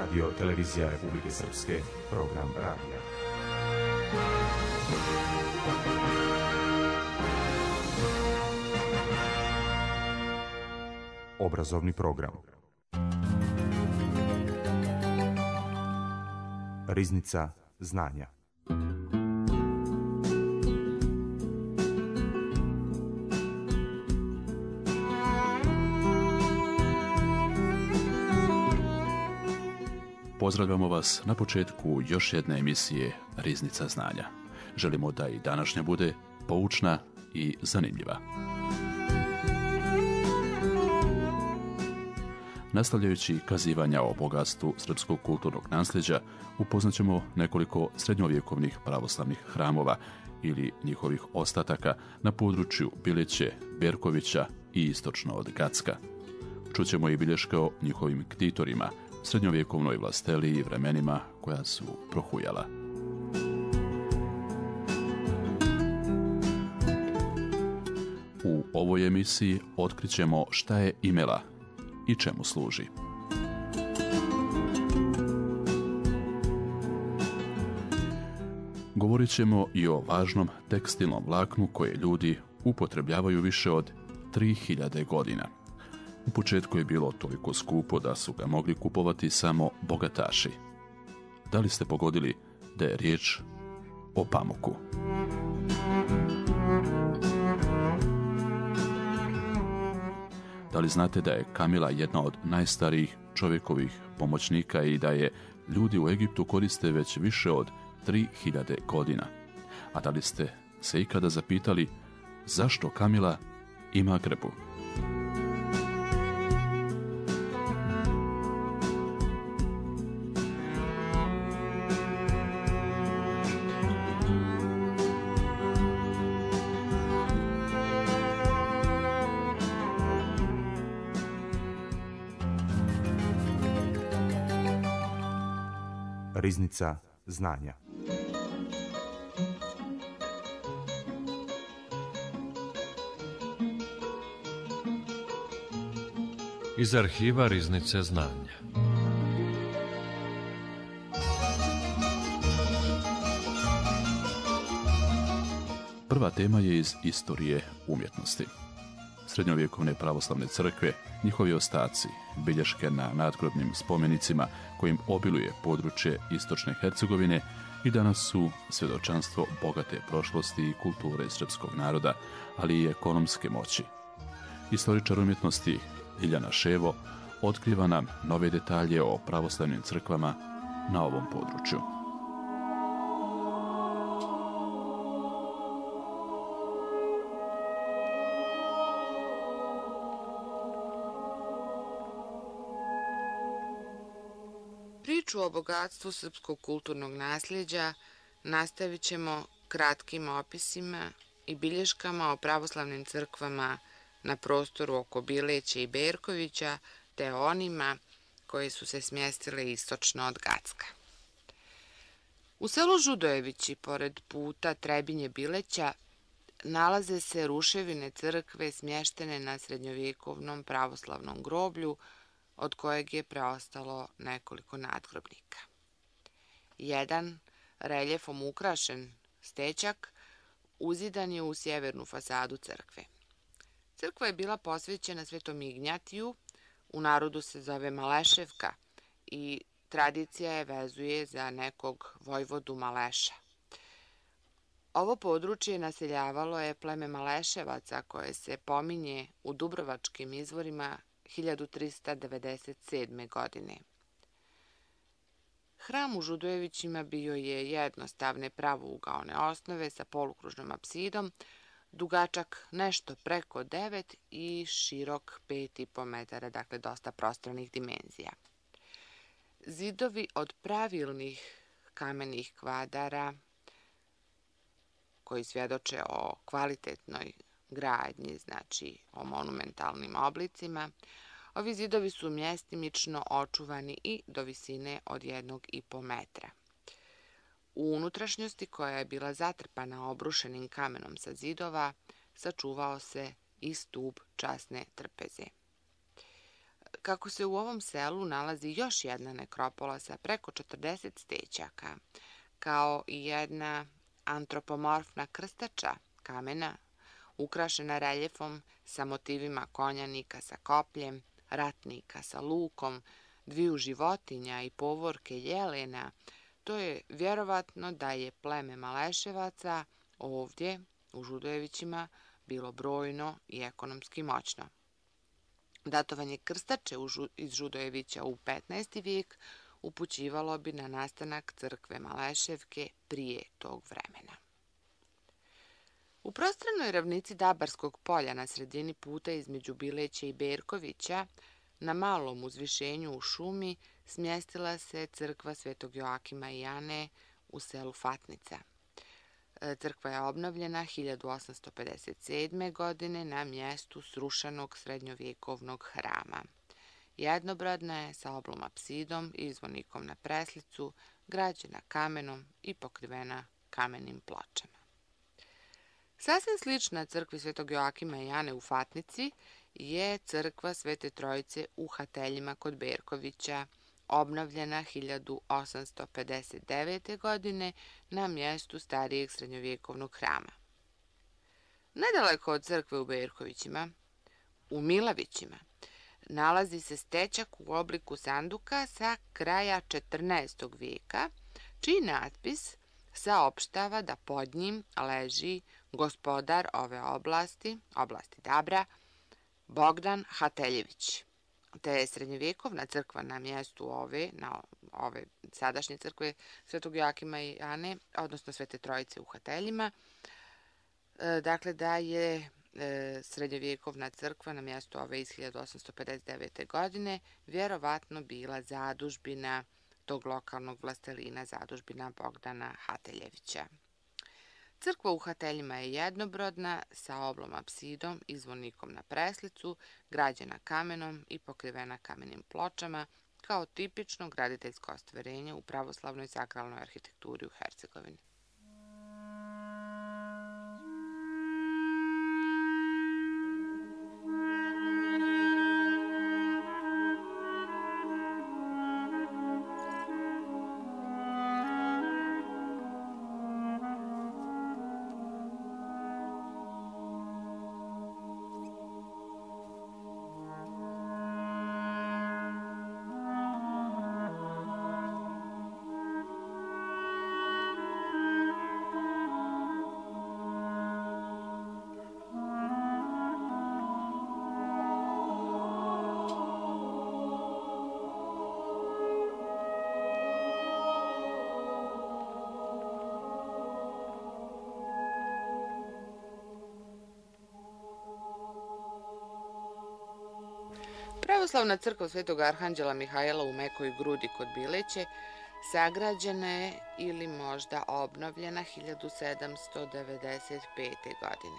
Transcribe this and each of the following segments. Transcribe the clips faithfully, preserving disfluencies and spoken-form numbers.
Radio Televizija Republike Srpske, program radija. Obrazovni program. Riznica znanja. Pozdravljamo vas na početku još jedne emisije Riznica znanja. Želimo da i današnja bude poučna i zanimljiva. Nastavljajući kazivanja o bogatstvu srpskog kulturnog nasljeđa, upoznaćemo nekoliko srednjovjekovnih pravoslavnih hramova ili njihovih ostataka na području Bileće, Berkovića i istočno od Gacka. Čućemo i bilješke o njihovim ktitorima, srednjovjekovnoj vlasteli i vremenima koja su prohujala. U ovoj emisiji otkrićemo šta je imela i čemu služi. Govorit ćemo i o važnom tekstilnom vlaknu koje ljudi upotrebljavaju više od tri hiljade godina. U početku je bilo toliko skupo da su ga mogli kupovati samo bogataši. Da li ste pogodili da je riječ o pamuku? Da li znate da je kamila jedna od najstarijih čovjekovih pomoćnika i da je ljudi u Egiptu koriste već više od tri hiljade godina? A da li ste se ikada zapitali zašto kamila ima grbu? Riznica znanja. Iz arhiva Riznice znanja. Prva tema je iz istorije umjetnosti. Srednjovjekovne pravoslavne crkve, njihovi ostaci, bilješke na nadgrobnim spomenicima kojim obiluje područje istočne Hercegovine i danas su svjedočanstvo bogate prošlosti i kulture srpskog naroda, ali i ekonomske moći. Istoričar umjetnosti Ljiljana Ševo otkriva nam nove detalje o pravoslavnim crkvama na ovom području. Priču o bogatstvu srpskog kulturnog nasljeđa nastavit ćemo kratkim opisima i bilješkama o pravoslavnim crkvama na prostoru oko Bileće i Berkovića, te onima koje su se smjestile istočno od Gacka. U selu Žudojevići, pored puta Trebinje-Bileća, nalaze se ruševine crkve smještene na srednjovjekovnom pravoslavnom groblju, od kojeg je preostalo nekoliko nadgrobnika. Jedan, reljefom ukrašen stećak, uzidan je u sjevernu fasadu crkve. Crkva je bila posvećena Svetom Ignjatiju, u narodu se zove Maleševka i tradicija je vezuje za nekog vojvodu Maleša. Ovo područje naseljavalo je pleme Maleševaca koje se pominje u dubrovačkim izvorima hiljadu trista devedeset sedme. godine. Hram u Žudojevićima bio je jednostavne pravougaone osnove sa polukružnom apsidom, dugačak nešto preko devet i širok pet i po metara, dakle dosta prostranih dimenzija. Zidovi od pravilnih kamenih kvadara koji svjedoče o kvalitetnoj gradnji, znači o monumentalnim oblicima. Ovi zidovi su mjestimično očuvani i do visine od jednog i po metra. U unutrašnjosti, koja je bila zatrpana obrušenim kamenom sa zidova, sačuvao se i stup časne trpeze. Kako se u ovom selu nalazi još jedna nekropola sa preko četrdeset stećaka, kao i jedna antropomorfna krstača kamena, ukrašena reljefom sa motivima konjanika sa kopljem, ratnika sa lukom, dviju životinja i povorke jelena, to je vjerovatno da je pleme Maleševaca ovdje, u Žudojevićima, bilo brojno i ekonomski moćno. Datovanje krstače iz Žudojevića u petnaesti vijek upućivalo bi na nastanak crkve Maleševke prije tog vremena. U prostranoj ravnici Dabarskog polja na sredini puta između Bileća i Berkovića, na malom uzvišenju u šumi, smjestila se crkva Svetog Joakima i Ane u selu Fatnica. Crkva je obnovljena hiljadu osamsto pedeset sedme. godine na mjestu srušenog srednjovjekovnog hrama. Jednobradna je sa oblom apsidom i zvonikom na preslicu, građena kamenom i pokrivena kamenim pločama. Sasvim slična crkvi Svetog Joakima i Ane u Fatnici je crkva Svete Trojice u Hateljima kod Berkovića, obnovljena hiljadu osamsto pedeset devete. godine na mjestu starijeg srednjovjekovnog hrama. Nedaleko od crkve u Berkovićima, u Milavićima, nalazi se stećak u obliku sanduka sa kraja četrnaestog vijeka, čiji natpis saopštava da pod njim leži gospodar ove oblasti, oblasti Dabra, Bogdan Hateljević, te je srednjovjekovna crkva na mjestu ove, na ove sadašnje crkve Svetog Joakima i Ane, odnosno Svete Trojice u Hateljima, dakle da je srednjovjekovna crkva na mjestu ove iz hiljadu osamsto pedeset devete. godine vjerovatno bila zadužbina tog lokalnog vlastelina, zadužbina Bogdana Hateljevića. Crkva u Hateljima je jednobrodna sa oblom apsidom i zvonikom na preslicu, građena kamenom i pokrivena kamenim pločama, kao tipično graditeljsko ostvarenje u pravoslavnoj sakralnoj arhitekturi u Hercegovini. Pravoslavna crkva Svetog Arhanđela Mihajla u Mekoj Grudi kod Bileće sagrađena je ili možda obnovljena hiljadu sedamsto devedeset pete. godine.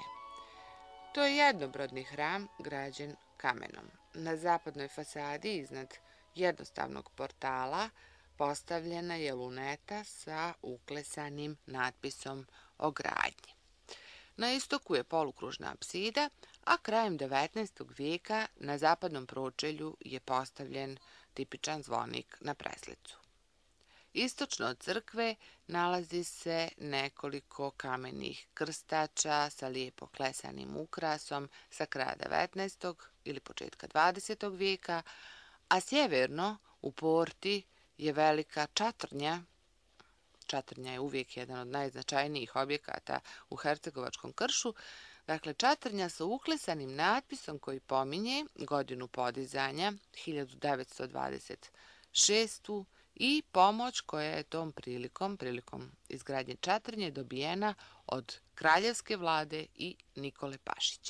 To je jednobrodni hram građen kamenom. Na zapadnoj fasadi iznad jednostavnog portala postavljena je luneta sa uklesanim natpisom o gradnji. Na istoku je polukružna apsida, a krajem devetnaestog vijeka na zapadnom pročelju je postavljen tipičan zvonik na preslicu. Istočno od crkve nalazi se nekoliko kamenih krstača sa lijepo klesanim ukrasom sa kraja devetnaestog ili početka dvadesetog vijeka, a sjeverno u porti je velika čatrnja. Čatrnja je uvijek jedan od najznačajnijih objekata u Hercegovačkom kršu. Dakle, čatrnja sa uklesanim natpisom koji pominje godinu podizanja hiljadu devetsto dvadeset šeste. i pomoć koja je tom prilikom, prilikom izgradnje čatrnje, dobijena od kraljevske vlade i Nikole Pašića.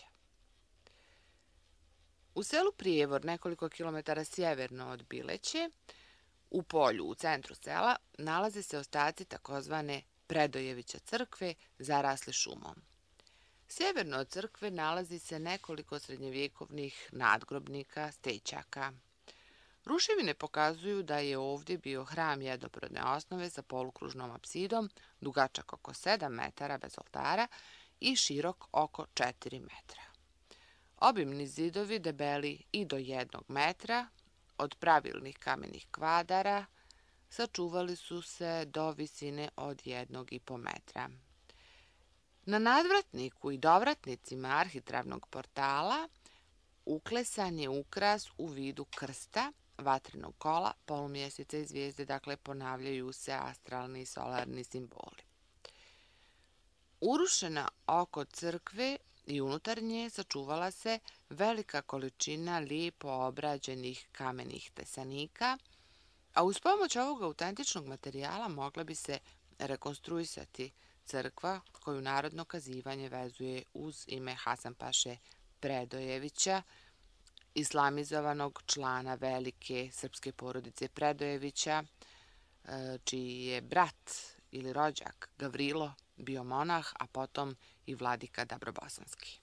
U selu Prijevor, nekoliko kilometara sjeverno od Bileće, u polju u centru sela, nalaze se ostaci takozvane Predojevića crkve zarasle šumom. Sjeverno od crkve nalazi se nekoliko srednjevjekovnih nadgrobnika, stećaka. Ruševine pokazuju da je ovdje bio hram jednobrodne osnove sa polukružnom apsidom, dugačak oko sedam metara bez oltara i širok oko četiri metra. Obimni zidovi debeli i do jednog metra od pravilnih kamenih kvadara sačuvali su se do visine od jednog i po metra. Na nadvratniku i dovratnicima arhitravnog portala uklesan je ukras u vidu krsta, vatrenog kola, polumjeseca i zvijezde, dakle ponavljaju se astralni i solarni simboli. Urušena oko crkve i unutar nje sačuvala se velika količina lijepo obrađenih kamenih tesanika, a uz pomoć ovog autentičnog materijala mogla bi se rekonstruisati crkva koju narodno kazivanje vezuje uz ime Hasanpaše Predojevića, islamizovanog člana velike srpske porodice Predojevića, čiji je brat ili rođak Gavrilo bio monah, a potom i vladika Dabrobosanski.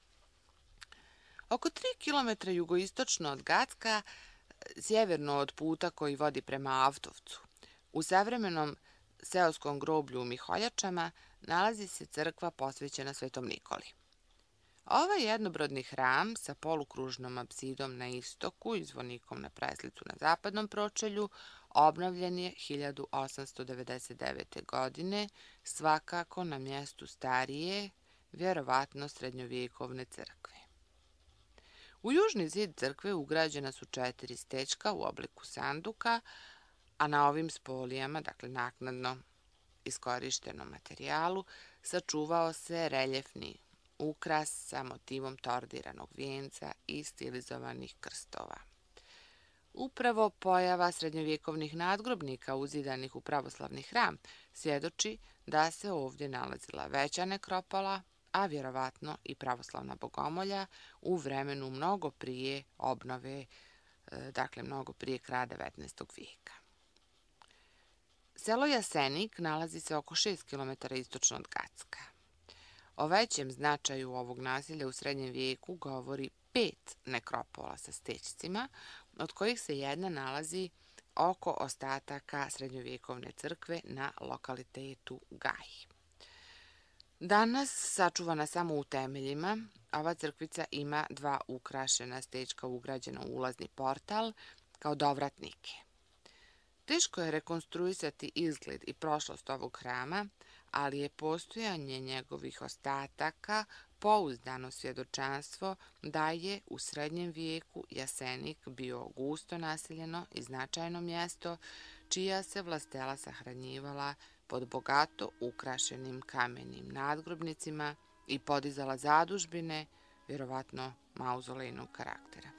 Oko tri kilometra jugoistočno od Gacka, sjeverno od puta koji vodi prema Avtovcu, u savremenom seoskom groblju u Miholjačama nalazi se crkva posvećena Svetom Nikoli. Ovaj jednobrodni hram sa polukružnom apsidom na istoku i zvonikom na preslicu na zapadnom pročelju obnovljen je hiljadu osamsto devedeset devete. godine, svakako na mjestu starije, vjerovatno srednjovjekovne crkve. U južni zid crkve ugrađena su četiri stečka u obliku sanduka, a na ovim spolijama, dakle naknadno iskorištenom materijalu, sačuvao se reljefni ukras sa motivom tordiranog vijenca i stilizovanih krstova. Upravo pojava srednjovjekovnih nadgrobnika uzidanih u pravoslavni hram svjedoči da se ovdje nalazila veća nekropola, a vjerovatno i pravoslavna bogomolja u vremenu mnogo prije obnove, dakle mnogo prije kraja devetnaestog vijeka. Selo Jasenik nalazi se oko šest kilometara istočno od Gacka. O većem značaju ovog naselja u srednjem vijeku govori pet nekropola sa stećcima, od kojih se jedna nalazi oko ostataka srednjovjekovne crkve na lokalitetu Gaj. Danas, sačuvana samo u temeljima, ova crkvica ima dva ukrašena stečka ugrađena u ulazni portal kao dovratnike. Teško je rekonstruisati izgled i prošlost ovog hrama, ali je postojanje njegovih ostataka pouzdano svjedočanstvo da je u srednjem vijeku Jasenik bio gusto naseljeno i značajno mjesto, čija se vlastela sahranjivala pod bogato ukrašenim kamenim nadgrobnicima i podizala zadužbine, vjerovatno mauzolejnog karaktera.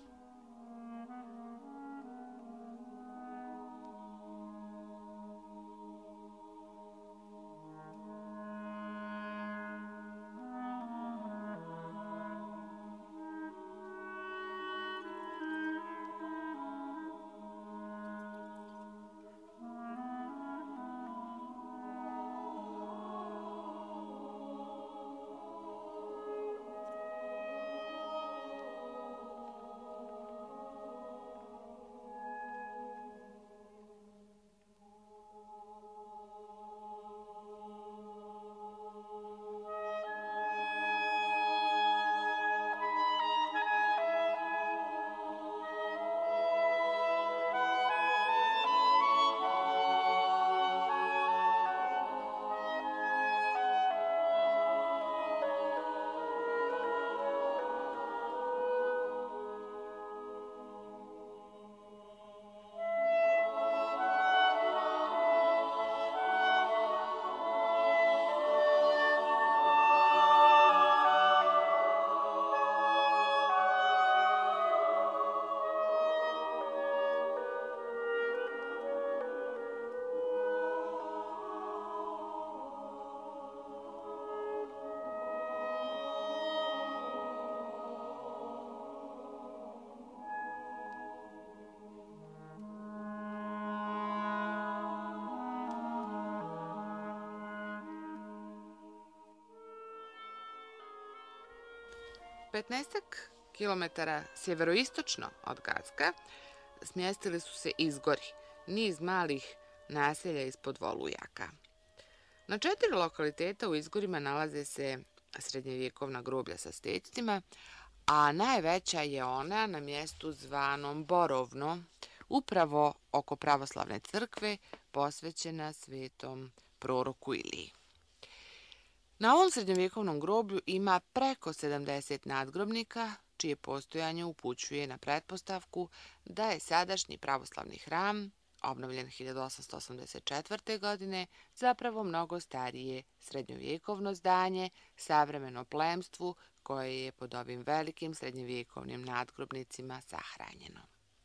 petnaestak kilometara sjeveroistočno od Gacka smjestili su se izgori, niz malih naselja ispod Volujaka. Na četiri lokaliteta u izgorima nalaze se srednjevjekovna groblja sa stećcima, a najveća je ona na mjestu zvanom Borovno, upravo oko pravoslavne crkve posvećena svetom proroku Iliji. Na ovom srednjovjekovnom groblju ima preko sedamdeset nadgrobnika, čije postojanje upućuje na pretpostavku da je sadašnji pravoslavni hram, obnovljen hiljadu osamsto osamdeset četvrte. godine, zapravo mnogo starije srednjovjekovno zdanje, savremeno plemstvu koje je pod ovim velikim srednjovjekovnim nadgrobnicima sahranjeno.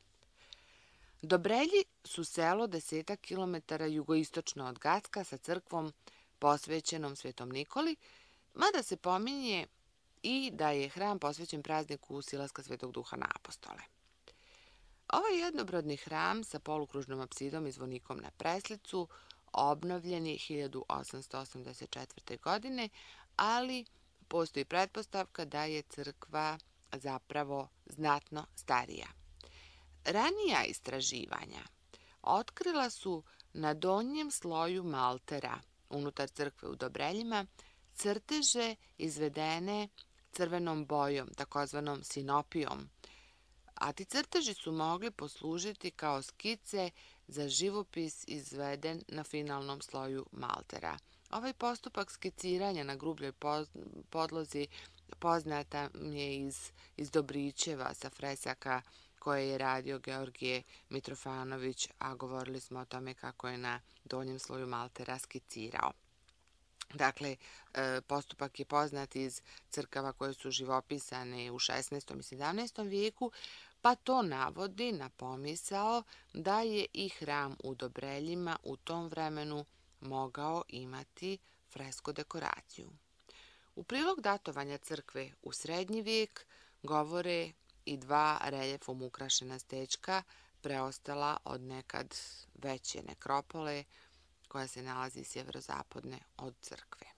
Dobrelji su selo desetak kilometara jugoistočno od Gacka sa crkvom posvećenom Svetom Nikoli, mada se pominje i da je hram posvećen prazniku Silaska Svetog Duha na apostole. Ovaj jednobrodni hram sa polukružnom apsidom i zvonikom na preslicu obnovljen je hiljadu osamsto osamdeset četvrte. godine, ali postoji pretpostavka da je crkva zapravo znatno starija. Ranija istraživanja otkrila su na donjem sloju maltera unutar crkve u Dobreljima crteže izvedene crvenom bojom, takozvanom sinopijom, a ti crteži su mogli poslužiti kao skice za živopis izveden na finalnom sloju maltera. Ovaj postupak skiciranja na grubljoj podlozi poznata mi je iz, iz Dobrićeva sa fresaka koje je radio Georgije Mitrofanović, a govorili smo o tome kako je na donjem sloju maltera skicirao. Dakle, postupak je poznat iz crkava koje su živopisane u šesnaestom i sedamnaestom vijeku, pa to navodi na pomisao da je i hram u Dobreljima u tom vremenu mogao imati fresko dekoraciju. U prilog datovanja crkve u srednji vijek govore i dva reljefom ukrašena stečka preostala od nekad veće nekropole koja se nalazi sjeverozapadne od crkve.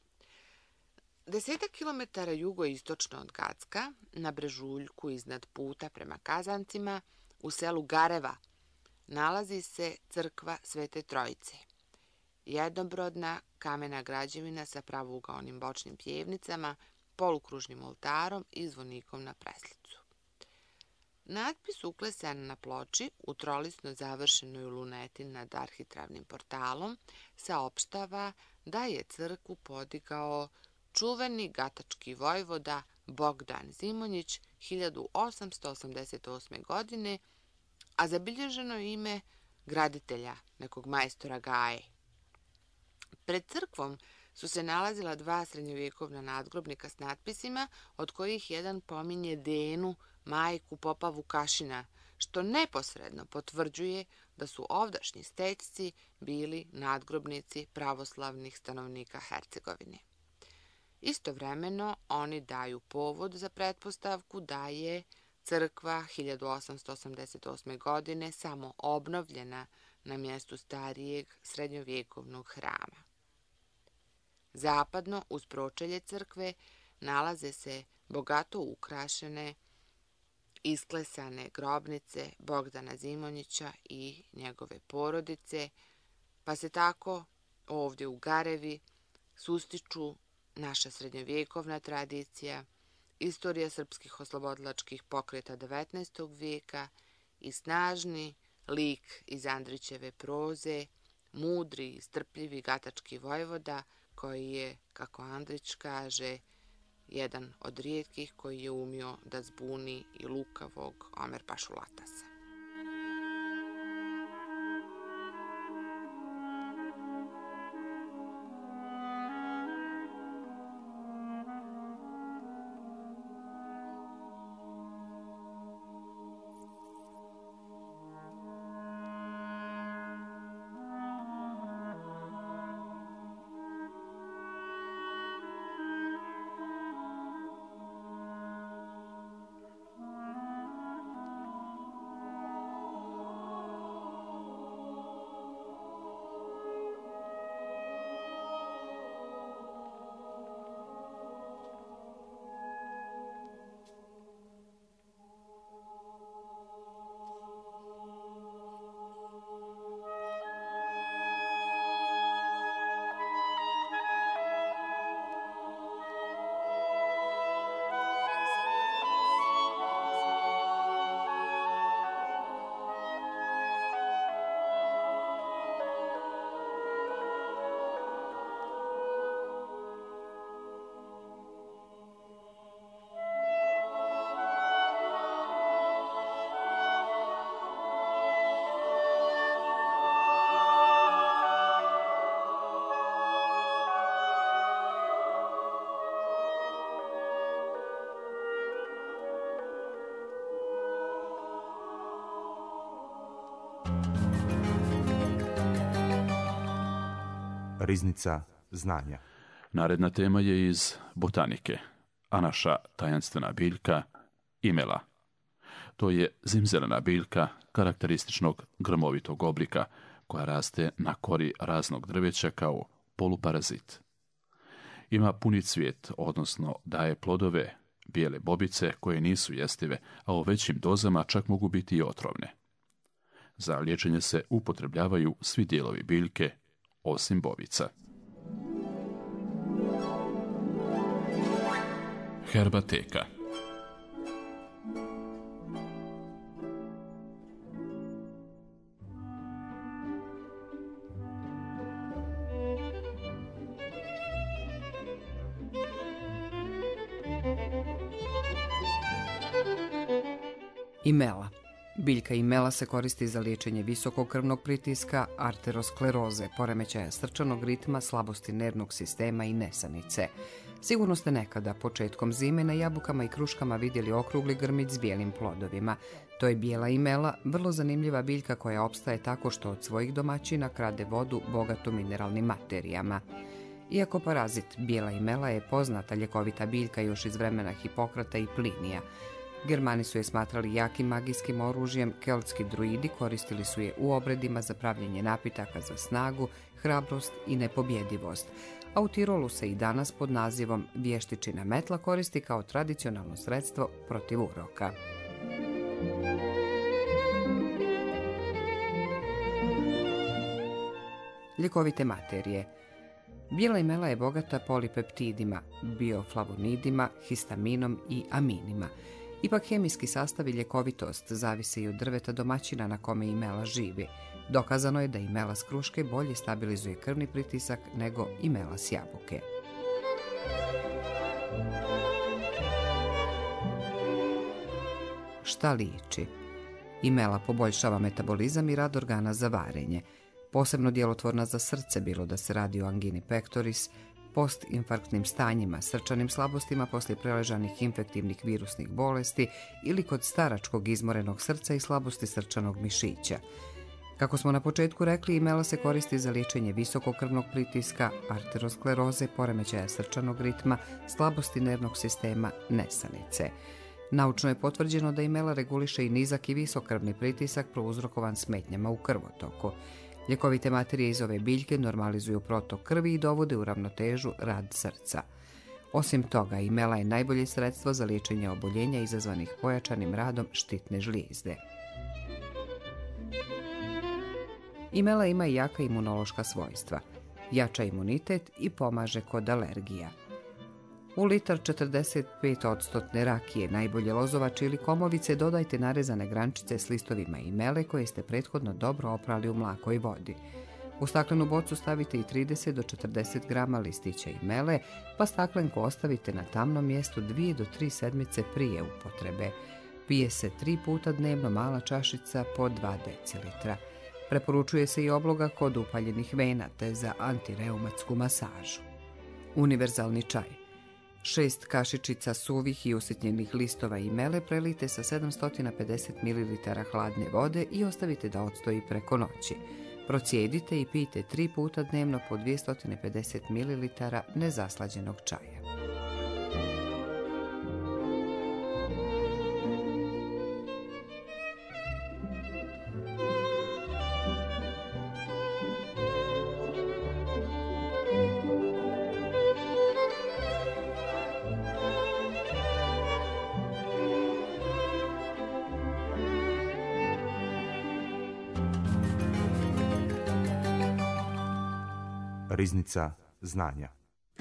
Desetak kilometara jugoistočno od Gacka, na brežuljku iznad puta prema Kazancima, u selu Gareva, nalazi se crkva Svete Trojice. Jednobrodna kamena građevina sa pravougaonim bočnim pjevnicama, polukružnim oltarom i zvonikom na preslicu. Natpis uklesan na ploči u trolisno završenoj luneti nad arhitravnim portalom saopštava da je crkvu podigao čuveni gatački vojvoda Bogdan Zimonjić hiljadu osamsto osamdeset osme. godine, a zabilježeno je ime graditelja, nekog majstora Gaje. Pred crkvom su se nalazila dva srednjovjekovna nadgrobnika s natpisima, od kojih jedan pominje Denu, majku popa Vukašina, što neposredno potvrđuje da su ovdašnji stečci bili nadgrobnici pravoslavnih stanovnika Hercegovine. Istovremeno, oni daju povod za pretpostavku da je crkva hiljadu osamsto osamdeset osme. godine samo obnovljena na mjestu starijeg srednjovjekovnog hrama. Zapadno, uz pročelje crkve, nalaze se bogato ukrašene, isklesane grobnice Bogdana Zimonjića i njegove porodice, pa se tako ovdje u Garevi sustiču naša srednjovjekovna tradicija, istorija srpskih oslobodilačkih pokreta devetnaestog vijeka i snažni lik iz Andrićeve proze, mudri i strpljivi gatački vojvoda, koji je, kako Andrić kaže, jedan od rijetkih koji je umio da zbuni i lukavog Omerbašu Latasa. Riznica znanja. Naredna tema je iz botanike, a naša tajanstvena biljka imela. To je zimzelena biljka karakterističnog grmovitog oblika koja raste na kori raznog drveća kao poluparazit. Ima puni cvijet, odnosno daje plodove, bijele bobice koje nisu jestive, a u većim dozama čak mogu biti i otrovne. Za liječenje se upotrebljavaju svi dijelovi biljke, osim bobica. Herbateka. Imela. Biljka imela se koristi za liječenje visokog krvnog pritiska, arteroskleroze, poremećaja srčanog ritma, slabosti nervnog sistema i nesanice. Sigurno ste nekada, početkom zime, na jabukama i kruškama vidjeli okrugli grmić s bijelim plodovima. To je bijela imela, vrlo zanimljiva biljka koja opstaje tako što od svojih domaćina krade vodu bogatu mineralnim materijama. Iako parazit, bijela imela je poznata ljekovita biljka još iz vremena Hipokrata i Plinija. Germani su je smatrali jakim magijskim oružjem, keltski druidi koristili su je u obredima za pravljenje napitaka za snagu, hrabrost i nepobjedivost, a u Tirolu se i danas pod nazivom vještičina metla koristi kao tradicionalno sredstvo protiv uroka. Ljekovite materije. Bijela imela je bogata polipeptidima, bioflavonidima, histaminom i aminima. Ipak hemijski sastav i ljekovitost zavise i od drveta domaćina na kome imela živi. Dokazano je da imela s kruške bolje stabilizuje krvni pritisak nego imela s jabuke. Šta liči? Imela poboljšava metabolizam i rad organa za varenje. Posebno djelotvorna za srce, bilo da se radi o angini pectoris, postinfarktnim stanjima, srčanim slabostima poslije preležanih infektivnih virusnih bolesti ili kod staračkog izmorenog srca i slabosti srčanog mišića. Kako smo na početku rekli, imela se koristi za liječenje visokog krvnog pritiska, arteroskleroze, poremećaja srčanog ritma, slabosti nervnog sistema, nesanice. Naučno je potvrđeno da imela reguliše i nizak i visok krvni pritisak prouzrokovan smetnjama u krvotoku. Ljekovite materije iz ove biljke normalizuju protok krvi i dovode u ravnotežu rad srca. Osim toga, imela je najbolje sredstvo za liječenje oboljenja izazvanih pojačanim radom štitne žlijezde. Imela ima i jaka imunološka svojstva. Jača imunitet i pomaže kod alergija. U litar četrdeset pet posto rakije, najbolje lozovače ili komovice, dodajte narezane grančice s listovima imele koje ste prethodno dobro oprali u mlakoj vodi. U staklenu bocu stavite i trideset do četrdeset grama listića imele, pa staklenku ostavite na tamnom mjestu dvije do tri sedmice prije upotrebe. Pije se tri puta dnevno, mala čašica po dva decilitra. Preporučuje se i obloga kod upaljenih vena te za antireumatsku masažu. Univerzalni čaj. Šest kašičica suvih i usitnjenih listova imele prelijte sa sedamsto pedeset mililitara hladne vode i ostavite da odstoji preko noći. Procijedite i pijte tri puta dnevno po dvjesto pedeset mililitara nezaslađenog čaja. Riznica znanja.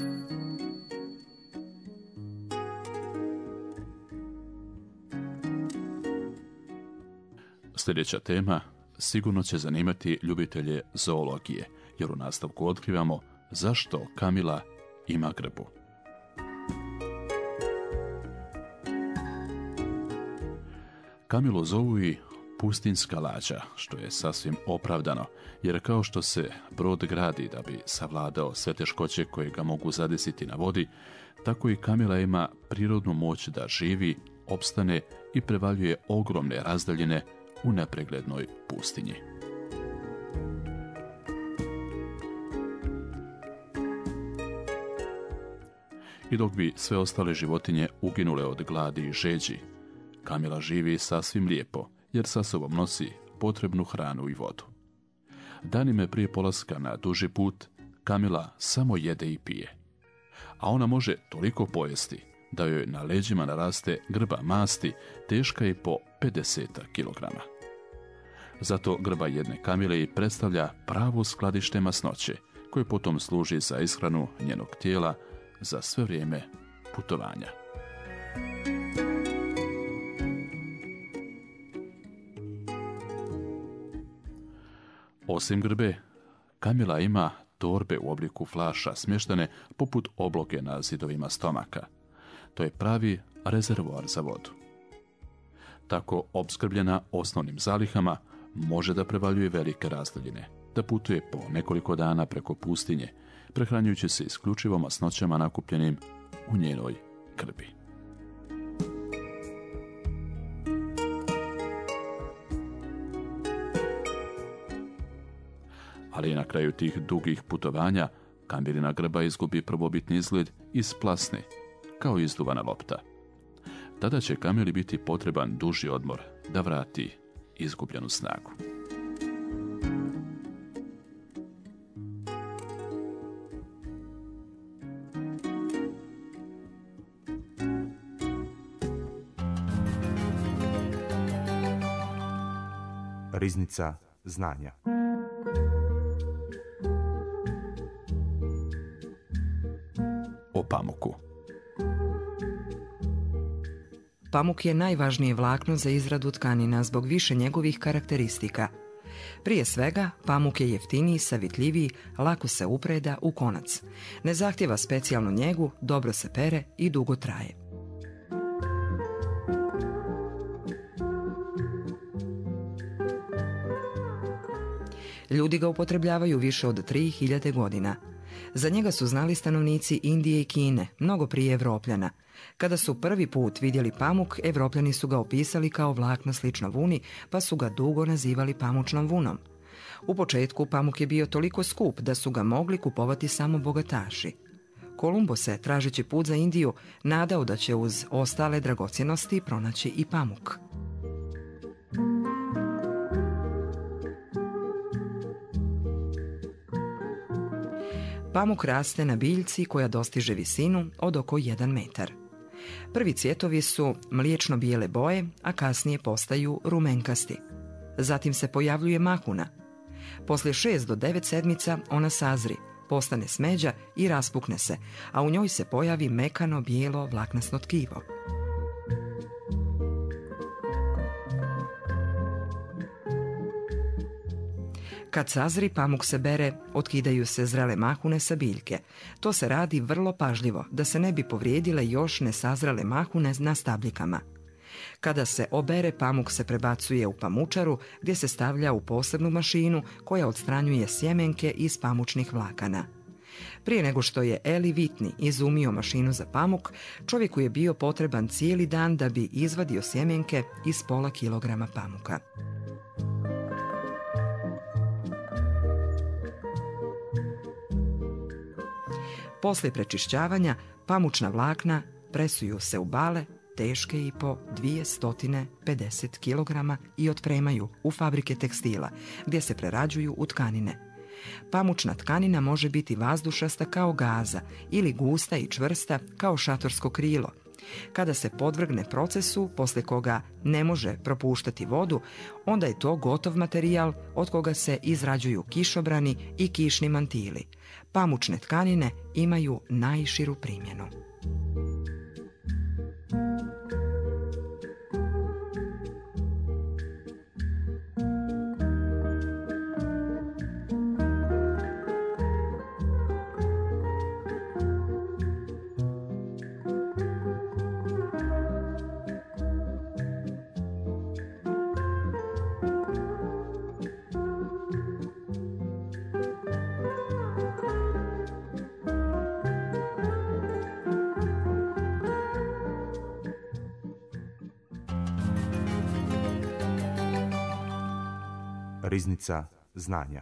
Sljedeća tema sigurno će zanimati ljubitelje zoologije, jer u nastavku otkrivamo zašto kamila ima grbu. Kamilu zovu i pustinjska lađa, što je sasvim opravdano, jer kao što se brod gradi da bi savladao sve teškoće koje ga mogu zadesiti na vodi, tako i kamila ima prirodnu moć da živi, opstane i prevaljuje ogromne razdaljine u nepreglednoj pustinji. I dok bi sve ostale životinje uginule od gladi i žeđi, kamila živi sasvim lijepo, jer sa sobom nosi potrebnu hranu i vodu. Danime prije polaska na duži put, kamila samo jede i pije. A ona može toliko pojesti da joj na leđima naraste grba masti teška i po pedeset kilograma. Zato grba jedne kamile i predstavlja pravo skladište masnoće, koje potom služi za ishranu njenog tijela za sve vrijeme putovanja. Osim grbe, kamila ima torbe u obliku flaša smještene poput obloge na zidovima stomaka. To je pravi rezervoar za vodu. Tako opskrbljena osnovnim zalihama može da prevaljuje velike razdaljine, da putuje po nekoliko dana preko pustinje, prehranjujući se isključivo masnoćama nakupljenim u njenoj krvi. Ali na kraju tih dugih putovanja kamilina grba izgubi prvobitni izgled i splasne, kao izduvana lopta. Tada će kamili biti potreban duži odmor da vrati izgubljenu snagu. Riznica znanja. O pamuku. Pamuk je najvažnije vlakno za izradu tkanina zbog više njegovih karakteristika. Prije svega, pamuk je jeftiniji, savitljiviji, lako se upreda u konac. Ne zahtjeva specijalnu njegu, dobro se pere i dugo traje. Ljudi ga upotrebljavaju više od tri hiljade godina. Za njega su znali stanovnici Indije i Kine, mnogo prije Evropljana. Kada su prvi put vidjeli pamuk, Evropljani su ga opisali kao vlakno slično vuni, pa su ga dugo nazivali pamučnom vunom. U početku pamuk je bio toliko skup da su ga mogli kupovati samo bogataši. Kolumbo se, tražeći put za Indiju, nadao da će uz ostale dragocjenosti pronaći i pamuk. Pamuk raste na biljci koja dostiže visinu od oko jedan metar. Prvi cvjetovi su mliječno-bijele boje, a kasnije postaju rumenkasti. Zatim se pojavljuje mahuna. Poslije šest do devet sedmica ona sazri, postane smeđa i raspukne se, a u njoj se pojavi mekano bijelo vlaknasno tkivo. Kad sazri, pamuk se bere, otkidaju se zrele mahune sa biljke. To se radi vrlo pažljivo, da se ne bi povrijedile još nesazrele mahune na stabljikama. Kada se obere, pamuk se prebacuje u pamučaru, gdje se stavlja u posebnu mašinu koja odstranjuje sjemenke iz pamučnih vlakana. Prije nego što je Eli Whitney izumio mašinu za pamuk, čovjeku je bio potreban cijeli dan da bi izvadio sjemenke iz pola kilograma pamuka. Poslije prečišćavanja, pamučna vlakna presuju se u bale, teške i po dvjesto pedeset kilograma i otpremaju u fabrike tekstila, gdje se prerađuju u tkanine. Pamučna tkanina može biti vazdušasta kao gaza ili gusta i čvrsta kao šatorsko krilo. Kada se podvrgne procesu, poslije koga ne može propuštati vodu, onda je to gotov materijal od koga se izrađuju kišobrani i kišni mantili. Pamučne tkanine imaju najširu primjenu. Riznica znanja.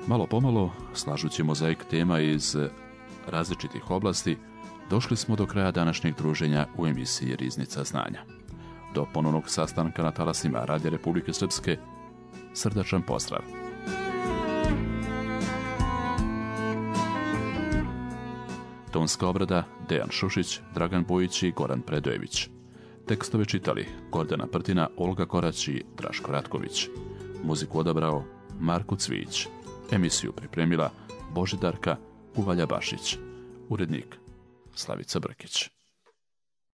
Malo pomalo, slažući mozaik tema iz različitih oblasti, došli smo do kraja današnjeg druženja u emisiji Riznica znanja. Do ponovnog sastanka na talasima Radija Republike Srpske, srdačan pozdrav. Tonska obrada Dejan Šušić, Dragan Bojić i Goran Predojević. Tekstove čitali Gordana Prtina, Olga Korać i Draško Ratković. Muziku odabrao Marko Cvijić. Emisiju pripremila Božidarka Uvalja Bašić. Urednik Slavica Brkić.